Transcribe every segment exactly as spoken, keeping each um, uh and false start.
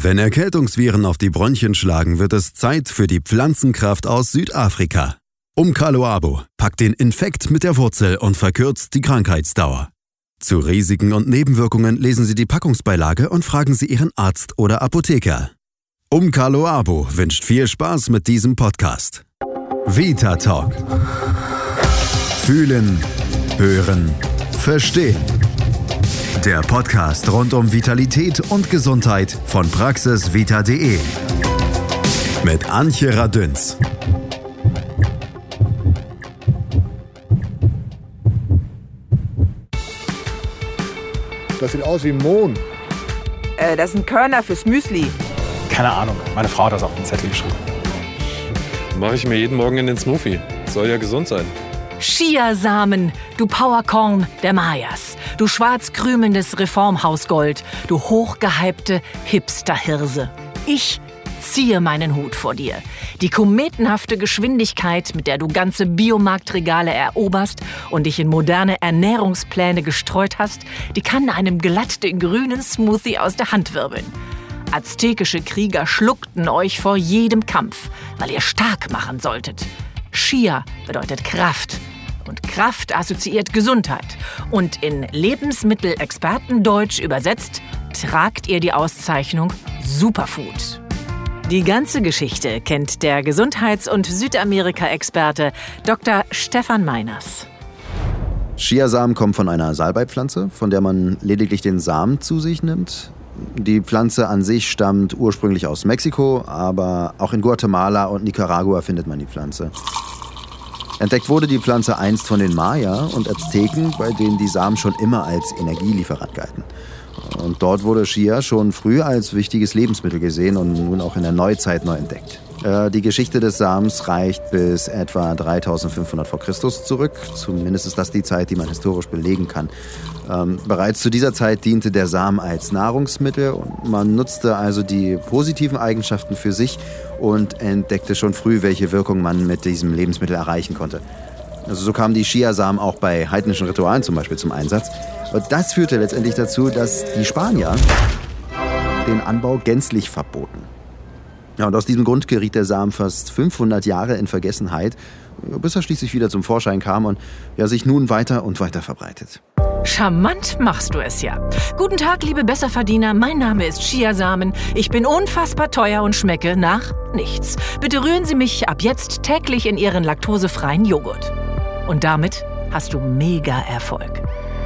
Wenn Erkältungsviren auf die Bronchien schlagen, wird es Zeit für die Pflanzenkraft aus Südafrika. Umkaloabo packt den Infekt mit der Wurzel und verkürzt die Krankheitsdauer. Zu Risiken und Nebenwirkungen lesen Sie die Packungsbeilage und fragen Sie Ihren Arzt oder Apotheker. Umkaloabo wünscht viel Spaß mit diesem Podcast. Vita Talk. Fühlen, hören, verstehen. Der Podcast rund um Vitalität und Gesundheit von praxisvita punkt de. Mit Antje Radünz. Das sieht aus wie ein Mohn. Äh, das sind Körner fürs Müsli. Keine Ahnung, meine Frau hat das auf den Zettel geschrieben. Mache ich mir jeden Morgen in den Smoothie. Soll ja gesund sein. Chiasamen, du Powerkorn der Mayas, du schwarzkrümelndes Reformhausgold, du hochgehypte Hipsterhirse. Ich ziehe meinen Hut vor dir. Die kometenhafte Geschwindigkeit, mit der du ganze Biomarktregale eroberst und dich in moderne Ernährungspläne gestreut hast, die kann einem glatt den grünen Smoothie aus der Hand wirbeln. Aztekische Krieger schluckten euch vor jedem Kampf, weil ihr stark machen solltet. Chia bedeutet Kraft. Und Kraft assoziiert Gesundheit. Und in Lebensmittelexpertendeutsch übersetzt, tragt ihr die Auszeichnung Superfood. Die ganze Geschichte kennt der Gesundheits- und Südamerika-Experte Doktor Stefan Meiners. Chiasamen kommen von einer Salbeipflanze, von der man lediglich den Samen zu sich nimmt. Die Pflanze an sich stammt ursprünglich aus Mexiko, aber auch in Guatemala und Nicaragua findet man die Pflanze. Entdeckt wurde die Pflanze einst von den Maya und Azteken, bei denen die Samen schon immer als Energielieferant galten. Und dort wurde Chia schon früh als wichtiges Lebensmittel gesehen und nun auch in der Neuzeit neu entdeckt. Die Geschichte des Samens reicht bis etwa dreitausendfünfhundert vor Christus zurück. Zumindest ist das die Zeit, die man historisch belegen kann. Ähm, bereits zu dieser Zeit diente der Samen als Nahrungsmittel und man nutzte also die positiven Eigenschaften für sich und entdeckte schon früh, welche Wirkung man mit diesem Lebensmittel erreichen konnte. Also so kamen die Chiasamen auch bei heidnischen Ritualen zum Beispiel zum Einsatz. Und das führte letztendlich dazu, dass die Spanier den Anbau gänzlich verboten. Ja, und aus diesem Grund geriet der Samen fast fünfhundert Jahre in Vergessenheit, bis er schließlich wieder zum Vorschein kam und ja, sich nun weiter und weiter verbreitet. Charmant machst du es ja. Guten Tag, liebe Besserverdiener. Mein Name ist Chiasamen. Ich bin unfassbar teuer und schmecke nach nichts. Bitte rühren Sie mich ab jetzt täglich in Ihren laktosefreien Joghurt. Und damit hast du mega Erfolg.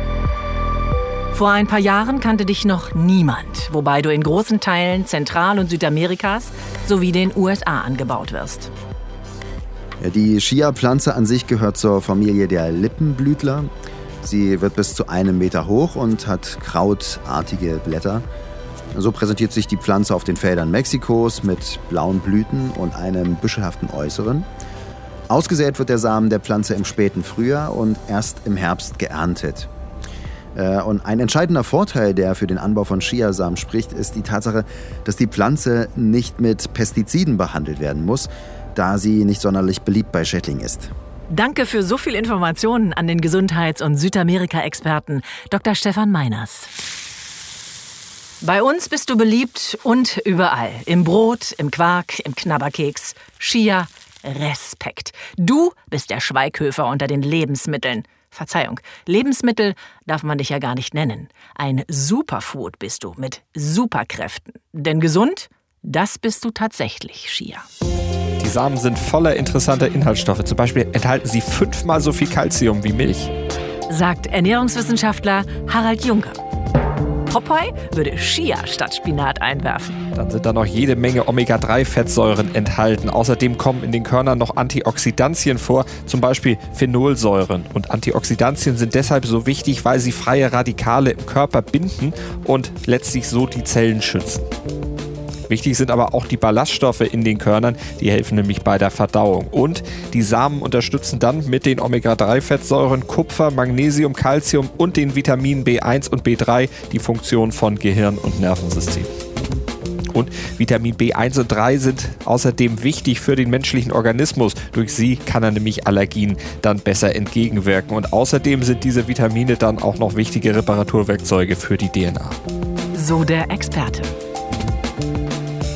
Vor ein paar Jahren kannte dich noch niemand, wobei du in großen Teilen Zentral- und Südamerikas sowie den U S A angebaut wirst. Ja, die Chia-Pflanze an sich gehört zur Familie der Lippenblütler. Sie wird bis zu einem Meter hoch und hat krautartige Blätter. So präsentiert sich die Pflanze auf den Feldern Mexikos mit blauen Blüten und einem büschelhaften Äußeren. Ausgesät wird der Samen der Pflanze im späten Frühjahr und erst im Herbst geerntet. Und ein entscheidender Vorteil, der für den Anbau von Chiasamen spricht, ist die Tatsache, dass die Pflanze nicht mit Pestiziden behandelt werden muss, da sie nicht sonderlich beliebt bei Schädlingen ist. Danke für so viel Informationen an den Gesundheits- und Südamerika-Experten Doktor Stefan Meiners. Bei uns bist du beliebt und überall. Im Brot, im Quark, im Knabberkeks. Chia, Respekt. Du bist der Schweighöfer unter den Lebensmitteln. Verzeihung, Lebensmittel darf man dich ja gar nicht nennen. Ein Superfood bist du mit Superkräften. Denn gesund, das bist du tatsächlich, Chia. Die Samen sind voller interessanter Inhaltsstoffe. Zum Beispiel enthalten sie fünfmal so viel Calcium wie Milch. Sagt Ernährungswissenschaftler Harald Juncker. Popeye würde Chia statt Spinat einwerfen. Dann sind da noch jede Menge Omega drei Fettsäuren enthalten. Außerdem kommen in den Körnern noch Antioxidantien vor, zum Beispiel Phenolsäuren. Und Antioxidantien sind deshalb so wichtig, weil sie freie Radikale im Körper binden und letztlich so die Zellen schützen. Wichtig sind aber auch die Ballaststoffe in den Körnern, die helfen nämlich bei der Verdauung. Und die Samen unterstützen dann mit den Omega drei Fettsäuren Kupfer, Magnesium, Calcium und den Vitaminen B eins und B drei die Funktion von Gehirn und Nervensystem. Und Vitamin B eins und drei sind außerdem wichtig für den menschlichen Organismus. Durch sie kann er nämlich Allergien dann besser entgegenwirken. Und außerdem sind diese Vitamine dann auch noch wichtige Reparaturwerkzeuge für die D N A. So der Experte.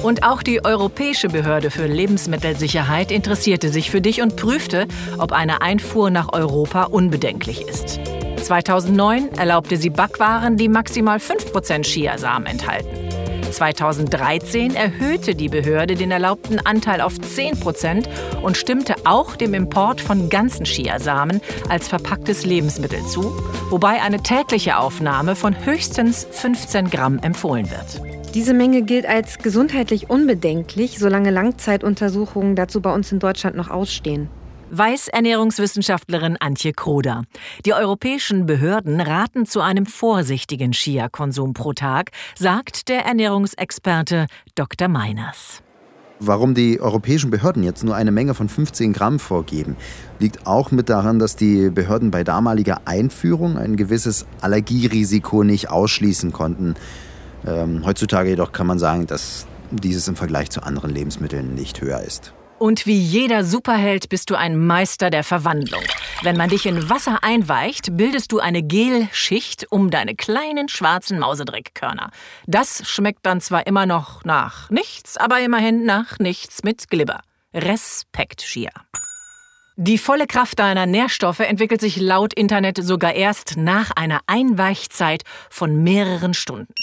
Und auch die Europäische Behörde für Lebensmittelsicherheit interessierte sich für dich und prüfte, ob eine Einfuhr nach Europa unbedenklich ist. zweitausendneun erlaubte sie Backwaren, die maximal fünf Prozent Chiasamen enthalten. zweitausenddreizehn erhöhte die Behörde den erlaubten Anteil auf zehn Prozent und stimmte auch dem Import von ganzen Chiasamen als verpacktes Lebensmittel zu, wobei eine tägliche Aufnahme von höchstens fünfzehn Gramm empfohlen wird. Diese Menge gilt als gesundheitlich unbedenklich, solange Langzeituntersuchungen dazu bei uns in Deutschland noch ausstehen. Weiß Ernährungswissenschaftlerin Antje Kroder. Die europäischen Behörden raten zu einem vorsichtigen Chia-Konsum pro Tag, sagt der Ernährungsexperte Doktor Meiners. Warum die europäischen Behörden jetzt nur eine Menge von fünfzehn Gramm vorgeben, liegt auch mit daran, dass die Behörden bei damaliger Einführung ein gewisses Allergierisiko nicht ausschließen konnten. Ähm, heutzutage jedoch kann man sagen, dass dieses im Vergleich zu anderen Lebensmitteln nicht höher ist. Und wie jeder Superheld bist du ein Meister der Verwandlung. Wenn man dich in Wasser einweicht, bildest du eine Gelschicht um deine kleinen schwarzen Mausedreckkörner. Das schmeckt dann zwar immer noch nach nichts, aber immerhin nach nichts mit Glibber. Respekt, Chia. Die volle Kraft deiner Nährstoffe entwickelt sich laut Internet sogar erst nach einer Einweichzeit von mehreren Stunden.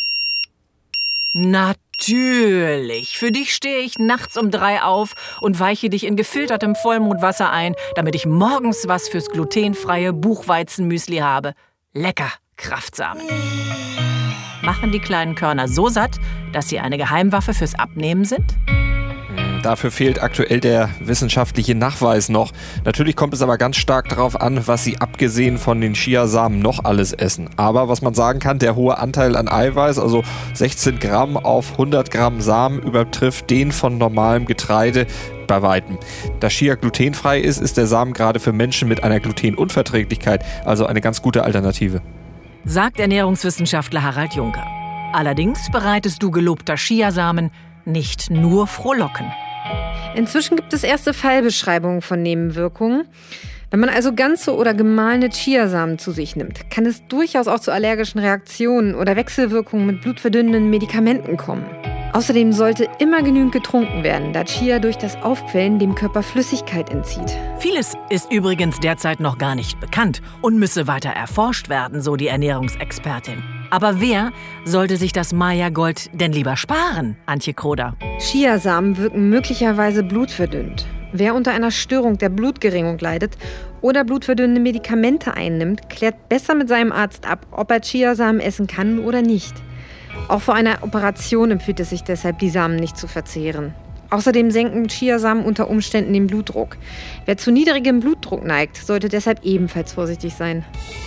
Natürlich. Für dich stehe ich nachts um drei auf und weiche dich in gefiltertem Vollmondwasser ein, damit ich morgens was fürs glutenfreie Buchweizenmüsli habe. Lecker, Kraftsamen. Machen die kleinen Körner so satt, dass sie eine Geheimwaffe fürs Abnehmen sind? Dafür fehlt aktuell der wissenschaftliche Nachweis noch. Natürlich kommt es aber ganz stark darauf an, was Sie abgesehen von den Chiasamen noch alles essen. Aber was man sagen kann, der hohe Anteil an Eiweiß, also sechzehn Gramm auf hundert Gramm Samen, übertrifft den von normalem Getreide bei weitem. Da Chia glutenfrei ist, ist der Samen gerade für Menschen mit einer Glutenunverträglichkeit also eine ganz gute Alternative. Sagt Ernährungswissenschaftler Harald Juncker. Allerdings bereitest du gelobter Chiasamen nicht nur Frohlocken. Inzwischen gibt es erste Fallbeschreibungen von Nebenwirkungen. Wenn man also ganze oder gemahlene Chiasamen zu sich nimmt, kann es durchaus auch zu allergischen Reaktionen oder Wechselwirkungen mit blutverdünnenden Medikamenten kommen. Außerdem sollte immer genügend getrunken werden, da Chia durch das Aufquellen dem Körper Flüssigkeit entzieht. Vieles ist übrigens derzeit noch gar nicht bekannt und müsse weiter erforscht werden, so die Ernährungsexpertin. Aber wer sollte sich das Maya-Gold denn lieber sparen, Antje Kroder? Chiasamen wirken möglicherweise blutverdünnt. Wer unter einer Störung der Blutgerinnung leidet oder blutverdünnende Medikamente einnimmt, klärt besser mit seinem Arzt ab, ob er Chiasamen essen kann oder nicht. Auch vor einer Operation empfiehlt es sich deshalb, die Samen nicht zu verzehren. Außerdem senken Chiasamen unter Umständen den Blutdruck. Wer zu niedrigem Blutdruck neigt, sollte deshalb ebenfalls vorsichtig sein.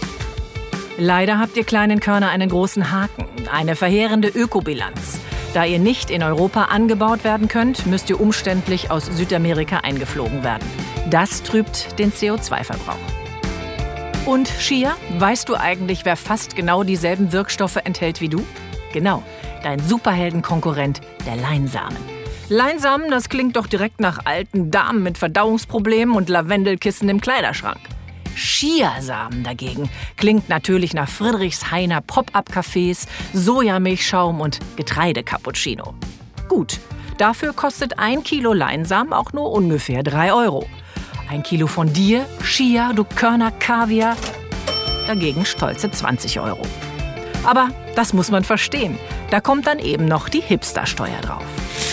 Leider habt ihr kleinen Körner einen großen Haken, eine verheerende Ökobilanz. Da ihr nicht in Europa angebaut werden könnt, müsst ihr umständlich aus Südamerika eingeflogen werden. Das trübt den C O zwei Verbrauch. Und Chia, weißt du eigentlich, wer fast genau dieselben Wirkstoffe enthält wie du? Genau, dein Superheldenkonkurrent, der Leinsamen. Leinsamen, das klingt doch direkt nach alten Damen mit Verdauungsproblemen und Lavendelkissen im Kleiderschrank. Chiasamen dagegen klingt natürlich nach Friedrichshainer Pop-Up-Cafés, Sojamilchschaum und Getreidecappuccino. Gut, dafür kostet ein Kilo Leinsamen auch nur ungefähr drei Euro. Ein Kilo von dir, Chia, du Körner Kaviar, dagegen stolze zwanzig Euro. Aber das muss man verstehen. Da kommt dann eben noch die Hipstersteuer drauf.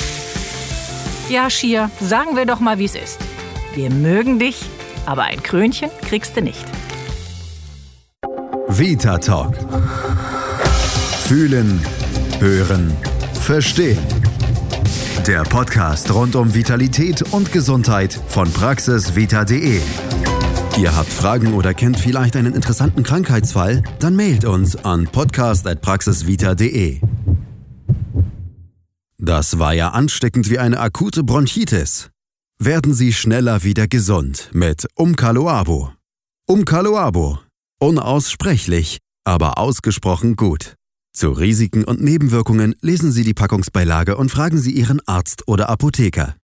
Ja, Chia, sagen wir doch mal, wie es ist. Wir mögen dich, aber ein Krönchen kriegst du nicht. Vita Talk. Fühlen, hören, verstehen. Der Podcast rund um Vitalität und Gesundheit von praxis vita punkt de. Ihr habt Fragen oder kennt vielleicht einen interessanten Krankheitsfall? Dann mailt uns an podcast at praxis vita punkt de. Das war ja ansteckend wie eine akute Bronchitis. Werden Sie schneller wieder gesund mit Umkaloabo. Umkaloabo. Unaussprechlich, aber ausgesprochen gut. Zu Risiken und Nebenwirkungen lesen Sie die Packungsbeilage und fragen Sie Ihren Arzt oder Apotheker.